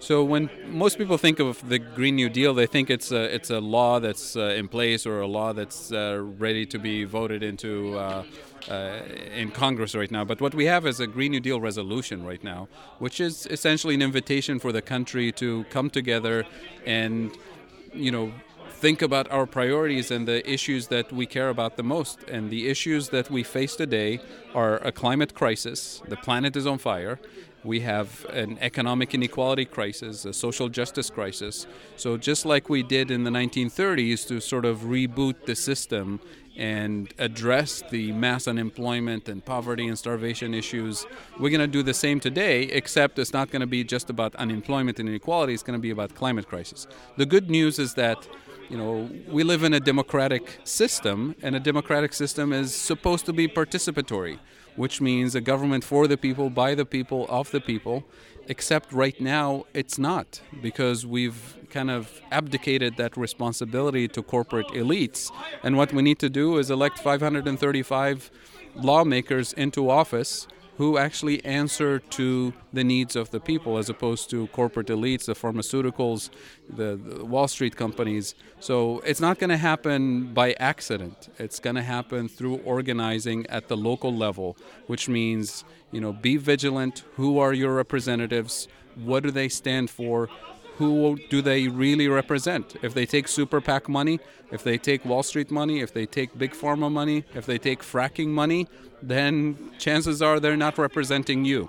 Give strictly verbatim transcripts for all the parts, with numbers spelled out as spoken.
So when most people think of the Green New Deal, they think it's a, it's a law that's uh, in place or a law that's uh, ready to be voted into uh, uh, in Congress right now. But what we have is a Green New Deal resolution right now, which is essentially an invitation for the country to come together and, you know, think about our priorities and the issues that we care about the most. And the issues that we face today are a climate crisis. The planet is on fire. We have an economic inequality crisis, a social justice crisis. So just like we did in the nineteen thirties to sort of reboot the system and address the mass unemployment and poverty and starvation issues, we're going to do the same today, except it's not going to be just about unemployment and inequality. It's going to be about climate crisis. The good news is that you know, we live in a democratic system, and a democratic system is supposed to be participatory, which means a government for the people, by the people, of the people, except right now it's not, because we've kind of abdicated that responsibility to corporate elites. And what we need to do is elect five hundred thirty-five lawmakers into office who actually answer to the needs of the people, as opposed to corporate elites, the pharmaceuticals, the, the Wall Street companies. So it's not going to happen by accident. It's going to happen through organizing at the local level, which means, you know, be vigilant. Who are your representatives? What do they stand for? Who do they really represent? If they take super PAC money, if they take Wall Street money, if they take big pharma money, if they take fracking money, then chances are they're not representing you.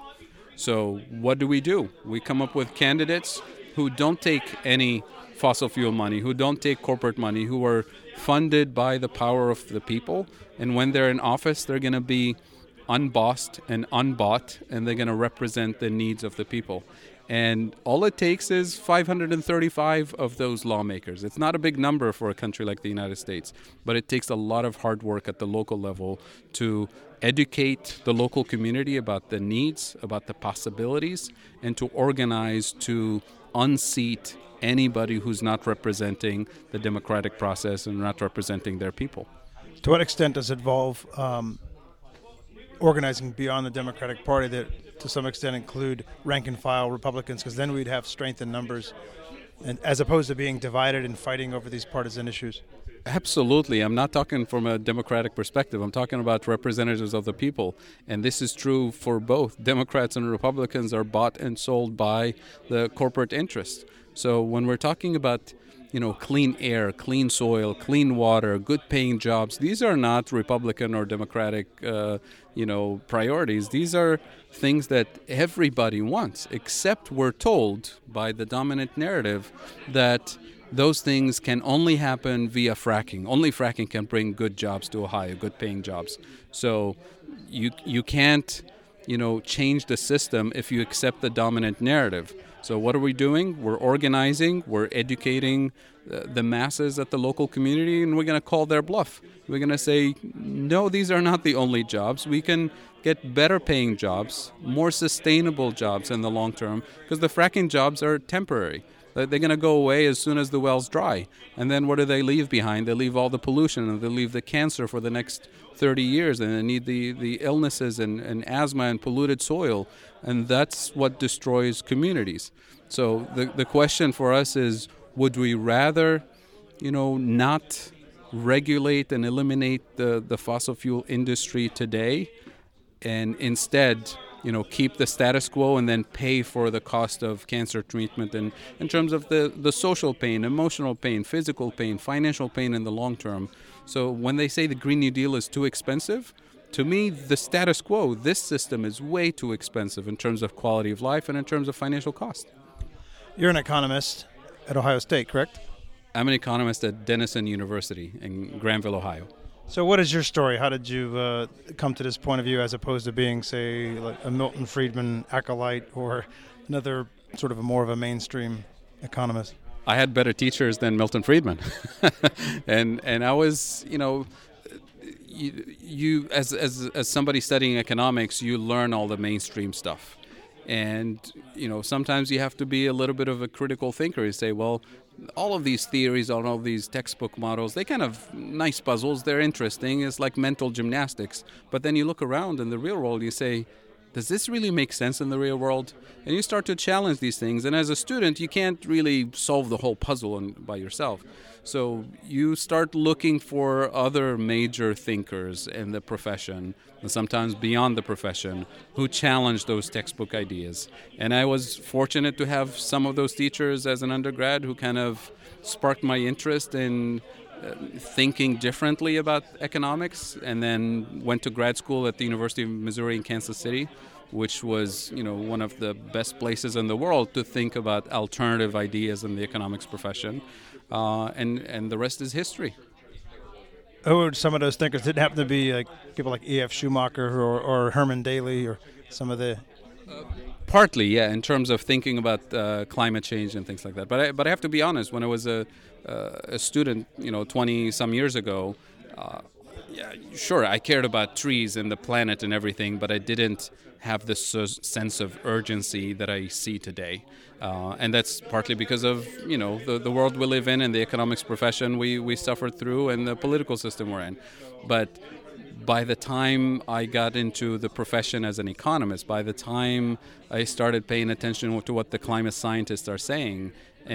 So what do we do? We come up with candidates who don't take any fossil fuel money, who don't take corporate money, who are funded by the power of the people. And when they're in office, they're going to be unbossed and unbought, and they're going to represent the needs of the people. And all it takes is five hundred thirty-five of those lawmakers. It's not a big number for a country like the United States, but it takes a lot of hard work at the local level to educate the local community about the needs, about the possibilities, and to organize to unseat anybody who's not representing the democratic process and not representing their people. To what extent does it involve um, organizing beyond the Democratic Party that to some extent include rank and file Republicans, because then we'd have strength in numbers, and as opposed to being divided and fighting over these partisan issues? Absolutely. I'm not talking from a Democratic perspective. I'm talking about representatives of the people. And this is true for both. Democrats and Republicans are bought and sold by the corporate interests. So when we're talking about, you know, clean air, clean soil, clean water, good paying jobs, these are not Republican or Democratic, uh, you know, priorities. These are things that everybody wants, except we're told by the dominant narrative that those things can only happen via fracking. Only fracking can bring good jobs to Ohio, good paying jobs. So you you can't, you know, change the system if you accept the dominant narrative. So what are we doing? We're organizing, we're educating uh, the masses at the local community, and we're going to call their bluff. We're going to say, no, these are not the only jobs. We can get better paying jobs, more sustainable jobs in the long term, because the fracking jobs are temporary. They're going to go away as soon as the wells dry. And then what do they leave behind? They leave all the pollution, and they leave the cancer for the next thirty years, and they need the, the illnesses and, and asthma and polluted soil. And that's what destroys communities. So the, the question for us is, would we rather, you know, not regulate and eliminate the, the fossil fuel industry today, and instead, you know, keep the status quo and then pay for the cost of cancer treatment, and in terms of the, the social pain, emotional pain, physical pain, financial pain in the long term. So when they say the Green New Deal is too expensive, to me, the status quo, this system is way too expensive in terms of quality of life and in terms of financial cost. You're an economist at Ohio State, correct? I'm an economist at Denison University in Granville, Ohio. So what is your story? How did you uh, come to this point of view as opposed to being, say, like a Milton Friedman acolyte or another sort of a more of a mainstream economist? I had better teachers than Milton Friedman. and and I was, you know, you, you as, as as somebody studying economics, you learn all the mainstream stuff. And, you know, sometimes you have to be a little bit of a critical thinker. You say, well, all of these theories, all of these textbook models, they kind of nice puzzles. They're interesting. It's like mental gymnastics. But then you look around in the real world, you say, does this really make sense in the real world? And you start to challenge these things. And as a student, you can't really solve the whole puzzle on, by yourself. So you start looking for other major thinkers in the profession, and sometimes beyond the profession, who challenge those textbook ideas. And I was fortunate to have some of those teachers as an undergrad who kind of sparked my interest in uh, thinking differently about economics, and then went to grad school at the University of Missouri in Kansas City, which was, you know, one of the best places in the world to think about alternative ideas in the economics profession. Uh, and, and the rest is history. Oh, some of those thinkers didn't happen to be like people like E F Schumacher or, or Herman Daly or some of the... Partly, yeah, in terms of thinking about uh, climate change and things like that. But I, but I have to be honest, when I was a, uh, a student, you know, twenty some years ago, uh, yeah, sure, I cared about trees and the planet and everything, but I didn't have this uh, sense of urgency that I see today. Uh, and that's partly because of, you know, the, the world we live in and the economics profession we, we suffered through and the political system we're in. But by the time I got into the profession as an economist, by the time I started paying attention to what the climate scientists are saying,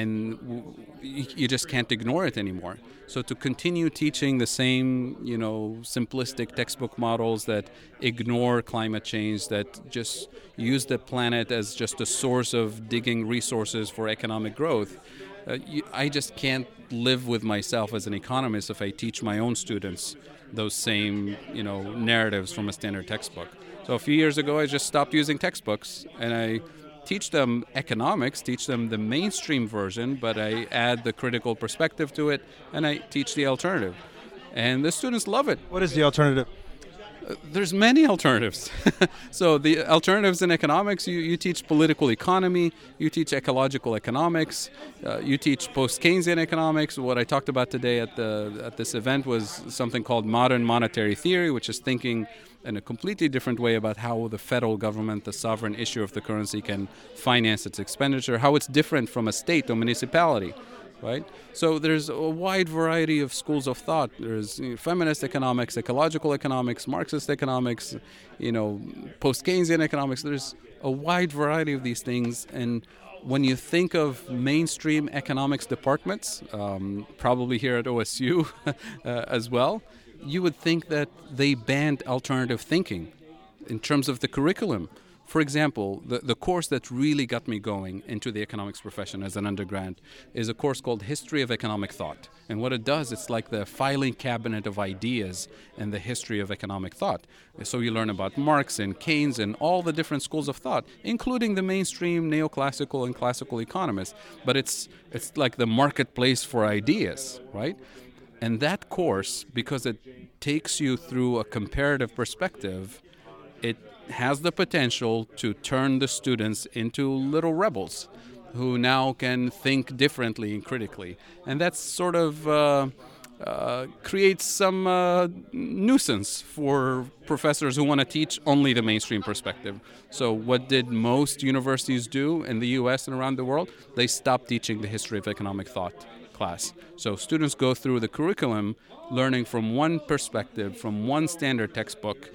and you just can't ignore it anymore. So to continue teaching the same, you know, simplistic textbook models that ignore climate change, that just use the planet as just a source of digging resources for economic growth, uh, you, I just can't live with myself as an economist if I teach my own students those same, you know, narratives from a standard textbook. So a few years ago, I just stopped using textbooks, and I teach them economics, teach them the mainstream version, but I add the critical perspective to it, and I teach the alternative. And the students love it. What is the alternative? Uh, there's many alternatives. So the alternatives in economics, you, you teach political economy, you teach ecological economics, uh, you teach post-Keynesian economics. What I talked about today at the at this event was something called modern monetary theory, which is thinking in a completely different way about how the federal government, the sovereign issuer of the currency, can finance its expenditure, how it's different from a state or municipality, right? So there's a wide variety of schools of thought. There's you know, feminist economics, ecological economics, Marxist economics, you know, post-Keynesian economics. There's a wide variety of these things, and when you think of mainstream economics departments, um, probably here at O S U uh, as well, you would think that they banned alternative thinking in terms of the curriculum. For example, the, the course that really got me going into the economics profession as an undergrad is a course called History of Economic Thought. And what it does, it's like the filing cabinet of ideas in the history of economic thought. So you learn about Marx and Keynes and all the different schools of thought, including the mainstream neoclassical and classical economists. But it's it's like the marketplace for ideas, right? And that course, because it takes you through a comparative perspective, it has the potential to turn the students into little rebels who now can think differently and critically. And that's sort of uh, uh, creates some uh, nuisance for professors who want to teach only the mainstream perspective. So what did most universities do in the U S and around the world? They stopped teaching the history of economic thought class. So students go through the curriculum learning from one perspective, from one standard textbook,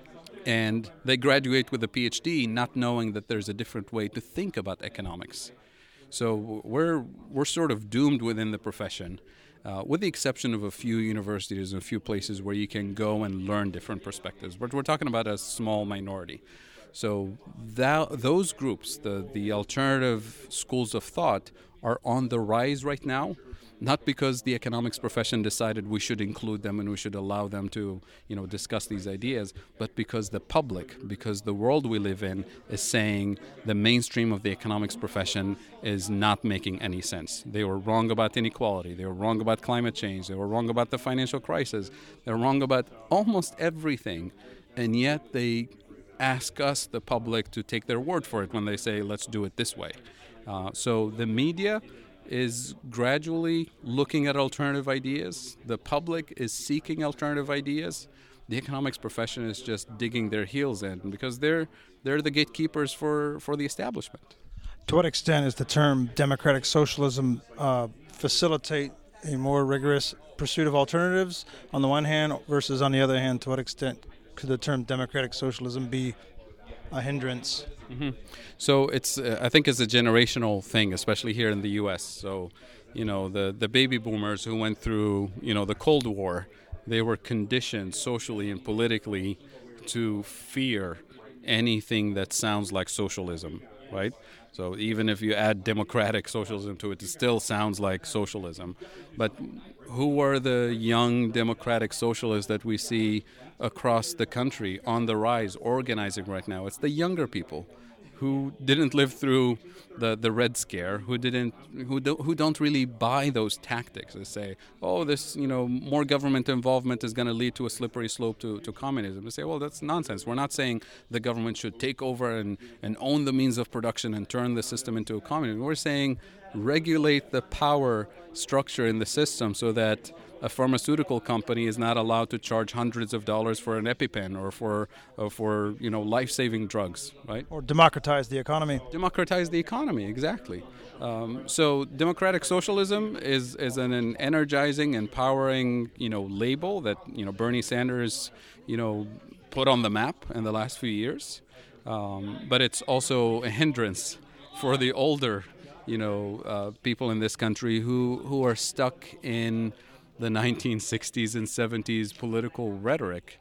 and they graduate with a P H D not knowing that there's a different way to think about economics. So we're we're sort of doomed within the profession, uh, with the exception of a few universities and a few places where you can go and learn different perspectives. But we're talking about a small minority. So that, those groups, the, the alternative schools of thought, are on the rise right now, not because the economics profession decided we should include them and we should allow them to, you know, discuss these ideas, but because the public, because the world we live in is saying the mainstream of the economics profession is not making any sense. They were wrong about inequality. They were wrong about climate change. They were wrong about the financial crisis. They're wrong about almost everything, and yet they ask us, the public, to take their word for it when they say, let's do it this way. Uh, so the media is gradually looking at alternative ideas. The public is seeking alternative ideas. The economics profession is just digging their heels in because they're they're the gatekeepers for, for the establishment. To what extent is the term democratic socialism uh, facilitate a more rigorous pursuit of alternatives on the one hand versus on the other hand, to what extent could the term democratic socialism be a hindrance? Mm-hmm. So it's uh, I think it's a generational thing, especially here in the U S. So, you know, the the baby boomers who went through, you know, the Cold War, they were conditioned socially and politically to fear anything that sounds like socialism, right? So even if you add democratic socialism to it, it still sounds like socialism. But who are the young democratic socialists that we see across the country on the rise, organizing right now? It's the younger people who didn't live through the, the Red Scare, who didn't, who don't, who don't really buy those tactics. They say, oh, this, you know, more government involvement is going to lead to a slippery slope to, to communism. They say, well, that's nonsense. We're not saying the government should take over and, and own the means of production and turn the system into a communism. We're saying regulate the power structure in the system so that a pharmaceutical company is not allowed to charge hundreds of dollars for an EpiPen or for uh, for you know life-saving drugs, right? Or democratize the economy. Democratize the economy, exactly. Um, so democratic socialism is is an, an energizing, empowering you know label that you know Bernie Sanders you know put on the map in the last few years, um, but it's also a hindrance for the older you know uh, people in this country who who are stuck in the nineteen sixties and seventies political rhetoric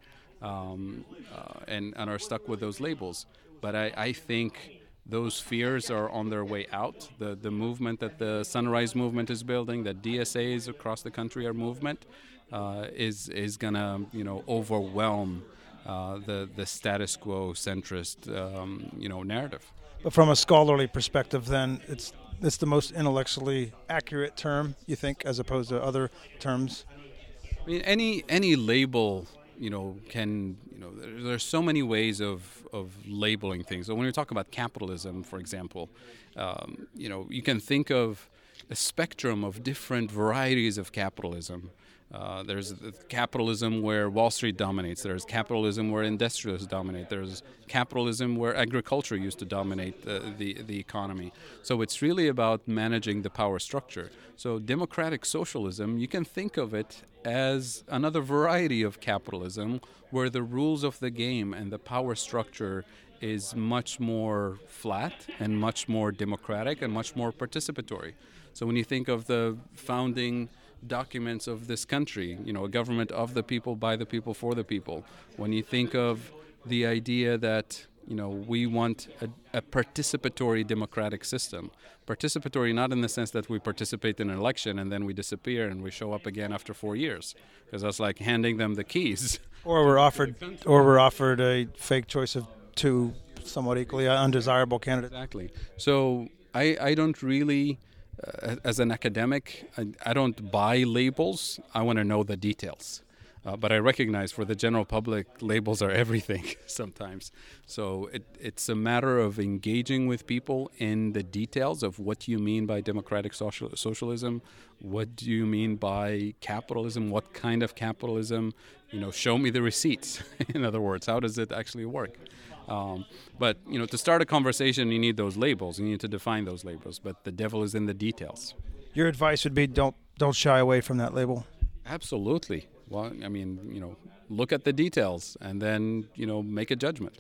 um, uh, and, and are stuck with those labels. But I, I think those fears are on their way out. The the movement that the Sunrise Movement is building, that D S As across the country are movement, uh, is is gonna you know overwhelm uh, the the status quo centrist um, you know narrative. But from a scholarly perspective, then it's it's the most intellectually accurate term, you think, as opposed to other terms? I mean, any any label, you know, can, you know, there, there's so many ways of, of labeling things. So when we talk about capitalism, for example, um, you know, you can think of a spectrum of different varieties of capitalism. Uh, there's capitalism where Wall Street dominates. There's capitalism where industrialists dominate. There's capitalism where agriculture used to dominate the, the, the economy. So it's really about managing the power structure. So democratic socialism, you can think of it as another variety of capitalism where the rules of the game and the power structure is much more flat and much more democratic and much more participatory. So when you think of the founding documents of this country, you know, a government of the people, by the people, for the people. When you think of the idea that, you know, we want a, a participatory democratic system. Participatory not in the sense that we participate in an election and then we disappear and we show up again after four years, because that's like handing them the keys. Or we're offered, or we're offered a fake choice of two somewhat equally undesirable candidates. Exactly. So I, I don't really... Uh, as an academic, I, I don't buy labels. I want to know the details. Uh, but I recognize for the general public, labels are everything sometimes. So it, it's a matter of engaging with people in the details of what you mean by democratic social, socialism. What do you mean by capitalism? What kind of capitalism? You know, show me the receipts. In other words, how does it actually work? Um, but, you know, to start a conversation, you need those labels. You need to define those labels. But the devil is in the details. Your advice would be don't don't shy away from that label. Absolutely. Well, I mean, you know, look at the details and then, you know, make a judgment.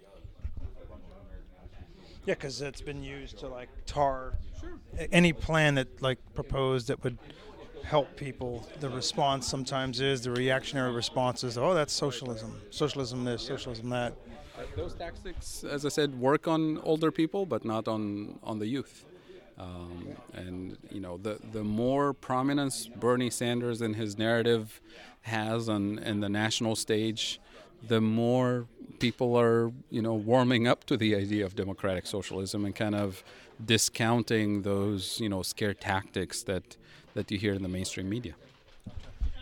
Yeah, because it's been used to, like, tar sure. any plan that, like, proposed that would help people. The response sometimes is, the reactionary response is, oh, that's socialism. Socialism this, socialism that. Those tactics, as I said, work on older people, but not on, on the youth. Um, and, you know, the, the more prominence Bernie Sanders and his narrative has on in the national stage, the more people are, you know, warming up to the idea of democratic socialism and kind of discounting those, you know, scare tactics that, that you hear in the mainstream media.